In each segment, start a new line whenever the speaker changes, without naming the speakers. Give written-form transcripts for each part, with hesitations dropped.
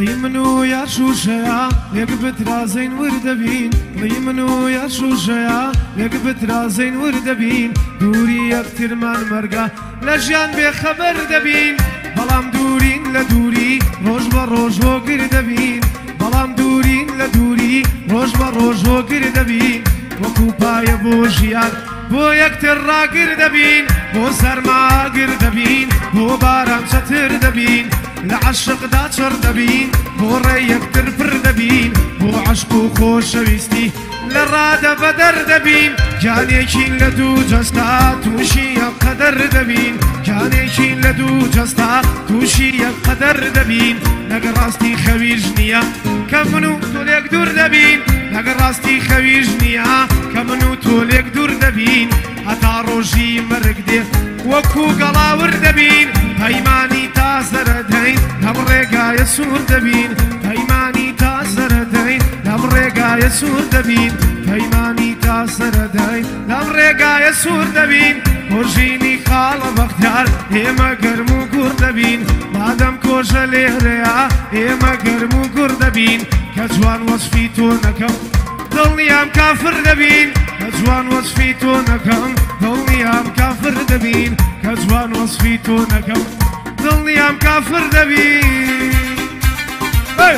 منو يا شوشيا يقبت رازين وردبين لي منو يا شوشيا يقبت رازين وردبين دوري يكتر من مرقا لجيان بخبر دبين بلام دورين لدوري روج بروج هو قردبين بلام دورين لدوري روج بروج هو قردبين وكو بايا بوجيان بو يكتر را قردبين بو سرما قردبين بو باران شتر دبين لعشق دا چر دبين بو ريك ترفر دبين بو عشقو خوش ويستي لرادة بدر دبين جانيكين لدو جستا توشي قدر دبين جانيكين لدو جستا توشي قدر دبين نقراستي خويجنيا كمنو توليك دور دبين نقراستي خويجنيا كمنو توليك دور دبين هتا روجي مرق دي وكو قلاور دبين هيماني تازردين هم رقا يسور دبين هيماني تازردين هم رقا يسور دبين هيماني تازردين هم رقا يسور دبين ورجيني خال بختار هما قرمو قردبين مادم كوجه لهريا هما قرمو قردبين كجوان وصفيتو نكم ضلني ام كافر دبين كجوان وصفيتو نكم ضلني ام كافر دبين كجوان وصفيتو نكم ضلني ام كافر دبين hey!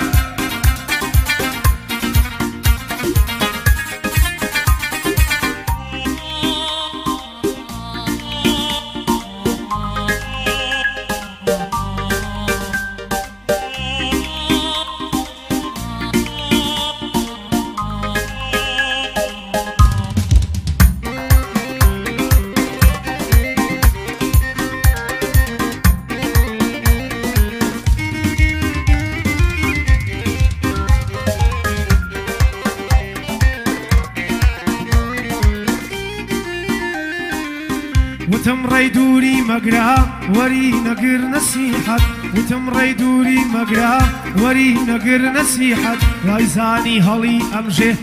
وتمري دوري مقرا وري نقر نصيحة وتمري دوري مقرا وري نقر نصيحة رايزاني هلي أمجه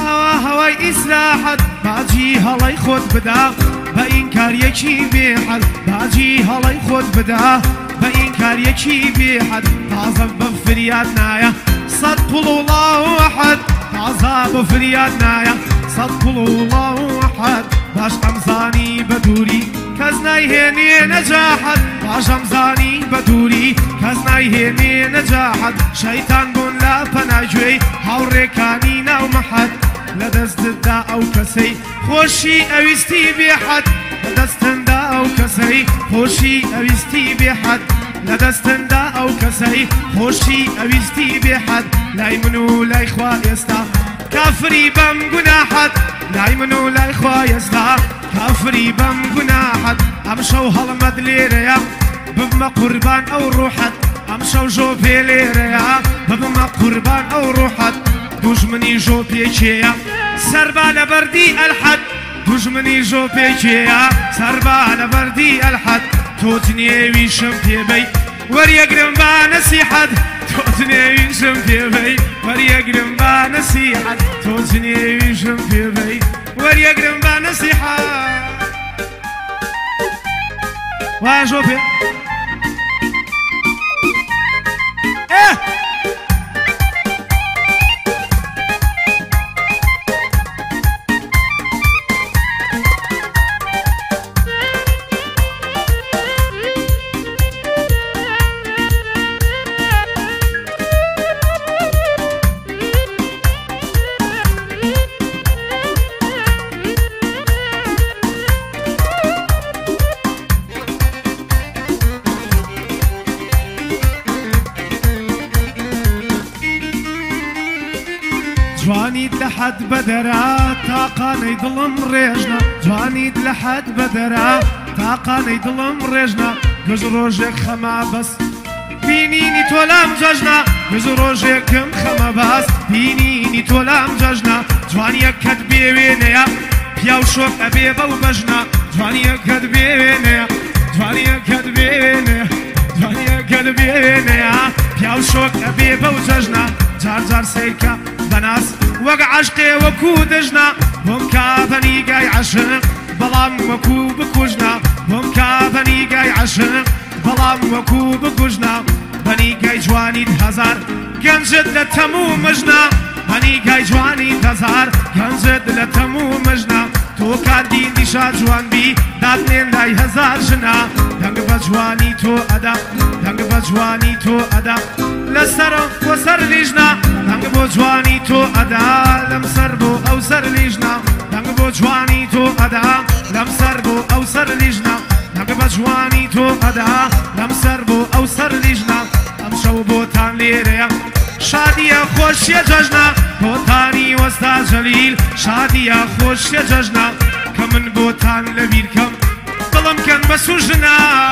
هواي إسلاحة باجي هلي خود بدا بإنكار يكي بيحد باجي هلي خود بدا بإنكار يكي بيحد تعظم بفريادنا صدق الله أحد تعظم بفريادنا صدق الله أحد باش أمزاني بدوري كزناي هني نجاحت باش أمزاني بدوري كزناي هني نجاحت شيطان بون لا فناجوي هاوريكاني ناو محد لدست دا أو كسي خوشي أويستي بيحد لدست دا أو كسي خوشي أويستي بيحد لدست دا أو كسي خوشي أويستي بيحد لاي منو لاي خوا يستا كافري بم جناحت لاي منو لاي خوا يستا كافري بم جناحت امشو هالمد ليريا بما قربان او روحت امشو جو بيليريا بما قربان او روحت دجمني جو بيكيا سربا لبردي الحد دجمني جو بيكيا سربا لبردي الحد توتني ويشم بيبي وريقرم بانسيحد توتني ويشم بيبي وريقرم بانسيحد توتني ويشم بيبي وريقرم بانسيحد واجوبي ايه جواني لحد بدرا طاقاني ظلم ريجنا جواني لحد بدرا طاقاني ظلم ريجنا جز روجك خما بس بينيني تولام ججنا جز روجك كم خما بس بينيني تولام ججنا جواني كد بيوينيا بياو شوك أبي بو بجنا جواني كد بيوينيا جواني كد بيوينيا جواني كد بيوينيا بياو شوك أبي بو ججنا جار جار سيكا بناس وقع عشقي وكو دجنا هم كافني قاي عشق بلام وكو بكوجنا هم كافني قاي عشق بلام وكو بكوجنا بەنیگای جوانیت هەزار گەنجت لە تەموو مژنا بەنیگای جوانیت هەزار گەنجت لە تەموو مژنا تۆ کاردین دیشا جوانبی دادنێن لای هەزار ژنا دەنگ بە جوانی تۆ ئەدا دەنگ بە جوانی تۆ ئەدا لەسەر بۆ سەر لیژنا دەنگ بۆ جوانی تۆ ئەدا لەم سەر بۆ ئەو سەر لیژنا دەنگ بۆ جوانی تۆ ئەدا لەم سەر بۆ ئەو سەر لیژنا دەنگ بە جوانی تۆ ئەدا لەم سەر بۆ ئەو سەر لیژنا ئەم شەو بۆتان لێرەیە شادیە خۆشیە جەژنا بۆتانی وەستا جەلیل شادیە خۆشیە جەژنا کە من بۆتان لەبیر کەم دڵم کەن بە سوژنا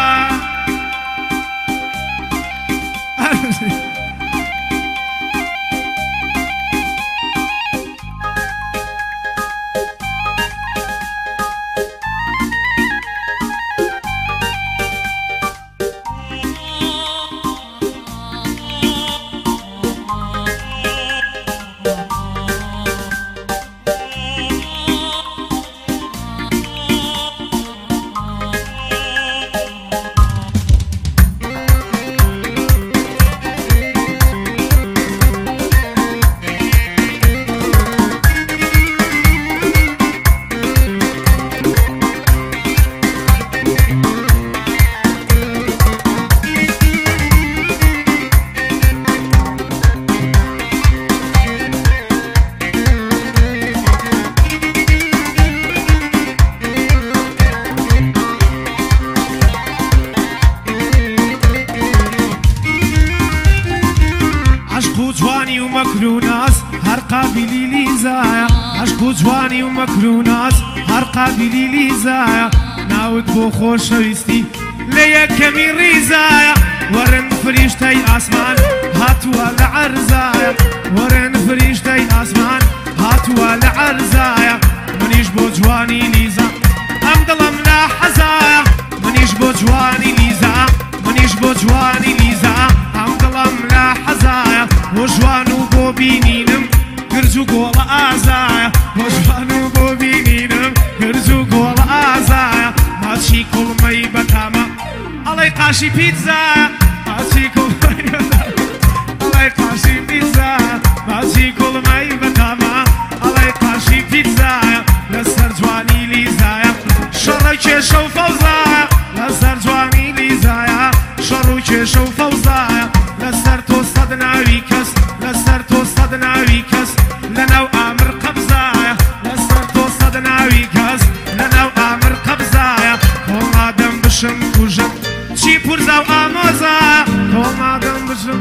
ومكروناس هر قابلی لیزایا عشق و جوانی و مکروناس هر قابلی لیزایا ناوت بو خوشویستی لیکمی ریزایا ورن فریشتای آسمان هاتوا لعرزایا ورن فریشتای آسمان هاتوا لعرزایا منیش بو جوانی لیزا ام دلم لا حزایا منیش بو جوانی لیزا منیش بو جوانی لیزا ام دلم لا حزایا وجوانو بو بینینم گرجو گوڵ ئازایە وجوانو بو بینینم گرجو گوڵ ئازایە ماچی کوڵمەی بەتامە ئەڵێ قاشی پیتزایە ماچی کوڵمەی بەتامە ئەڵێ قاشی پیتزایە ماچی کوڵمەی بەتامە ئەڵێ قاشی پیتزایە لەسەر جوانی لیزایە شەڕی کێشە و فەوزایە لەسەر جوانی لیزایە شەڕ و کێشە و فەوزایە لەسەر تۆ سەد ناوی کەس لەسەر تۆ سەد ناوی کەس لەناو ئامر قەبزایە لەسەر تۆ سەد ناوی کەس لەناو ئامر قەبزایە کۆڵادەم بشم کوژم چی پورزە و ئامۆزایە کۆڵادەم بشم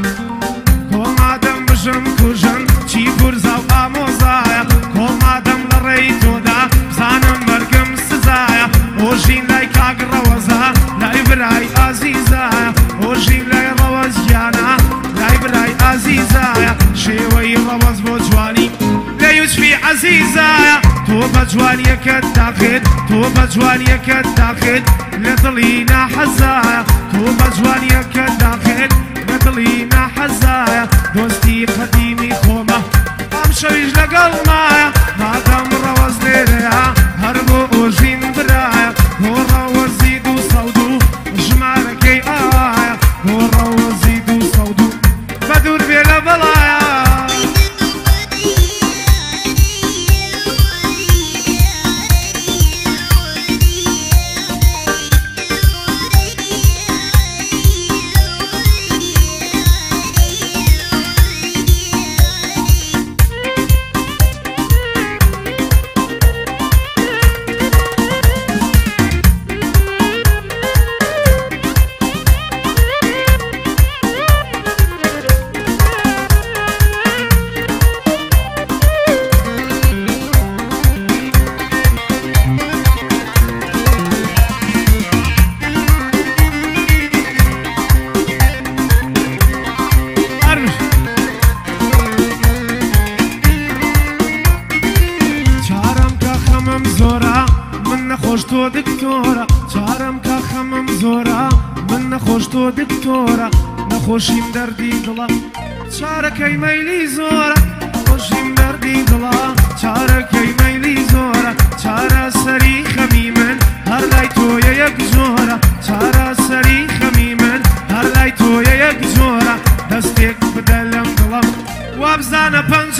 کۆڵادەم بشم کوژم چی پورزە و ئامۆزایە کۆڵادەم لە ڕێی تۆدا بزانم مەرگم سزایە ئۆژین لای کاگڕەوەزە لای برای ئازیزایە ئۆژین لای ڕەوەزیانە لای برای ئازیزایە شێوەی ڕەوەز بۆ جوانی لە یوسفی عەزیزایە تۆ بە جوانیەکەت داخێت تۆ بە جوانیەکەت داخێت لە دڵی ناحەزایە تۆ بە جوانیەکەت داخێت لە دڵی ناحەزایە دۆستی قەدیمی خۆمە ئەم شەویش لەگەڵمایە مادام ڕەوەز لێرەیە هەر بۆ ئۆژین برایە بۆ ڕەوەزی دوو سەود و ژمارەکەی ئایە بۆ ڕەوەزی دوو سەود و بە دوور بێ لە بەڵایە تۆ دکتۆرە چارەم کە خەمم زۆرە من نەخۆش تۆ دکتۆرە نەخۆشیم دەردی دڵە چارەکەی مەیلی زۆرە خۆشیم دەردی دڵە چارەکەی مەیلی زۆرە چارە سەری خەمی من هەر لای تۆیە یەک زۆرە چارە سەری خەمی من هەر لای تۆیە یەک زۆرە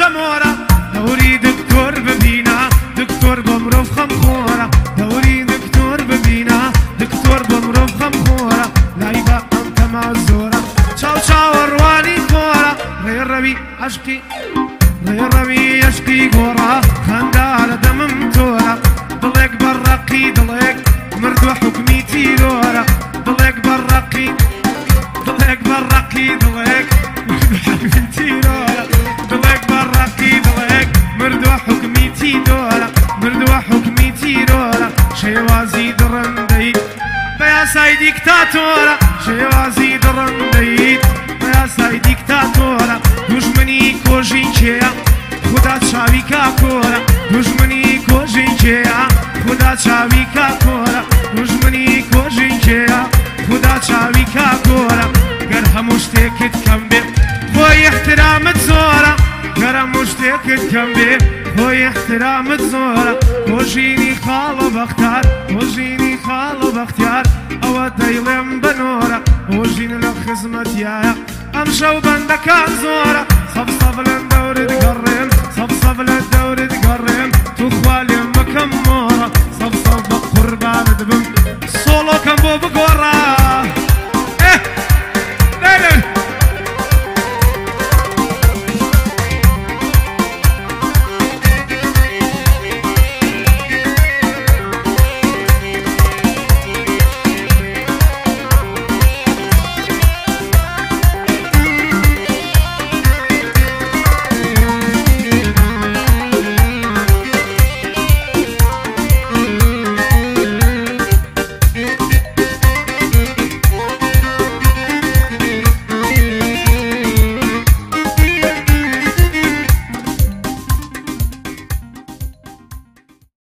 جەمۆرە دەوری دکتۆر ببینە دکتۆر بۆ مرۆڤ خەمخۆرە دەوری دکتۆر ببینە دکتۆر بۆ مرۆڤ خەمخۆرە لای بە ئەم تەما زۆرە چاو چاوەڕوانی خۆرە ڕێڕەوی عەشقی ڕێڕەوی عەشقی گۆڕە خەندا لە دەمم تۆرە دڵێک بەڕەقی دڵێک مردووە حوکمی تیرۆرە دڵێک بەڕەقی دڵێک بەڕەقی دڵێک مردووە حوکمی تیرۆرە دڵێک بەڕەقی دڵێک مردووە حوکمی تیرۆرە مردووە حوکمی تیرۆرە شێوازی دڕندەیت بە یاسای دیکتاتۆرە شێوازی دڕندەیت بە یاسای دیکتاتۆرە دوژمنی کۆژی کێیە خدا چاوی کاکۆرە دوژمنی کۆژی کێیە خدا چاوی کاکۆرە دوژمنی کۆژی کێیە خدا چاوی کاکۆرە گەر هەموو شتێکت کەم بێ خۆی احترامت زۆرە گەر هەموو شتێکت کەم بێ خۆی احترامت زۆرە کۆژینی خاڵە بەختار کۆژینی خاڵە بەختیار ئەوە دەیڵێم بنۆرە کۆژین لە خزمەتیایە ئەم شەو بەندەکان زۆرە سەبسەب لە دەورت گەڕێم سەبسەب لە دەورت گەڕێم تو خوالێم بکەم مۆرە سەبسەب بە قوربانت بم سۆڵۆکەم بۆ بگۆڕە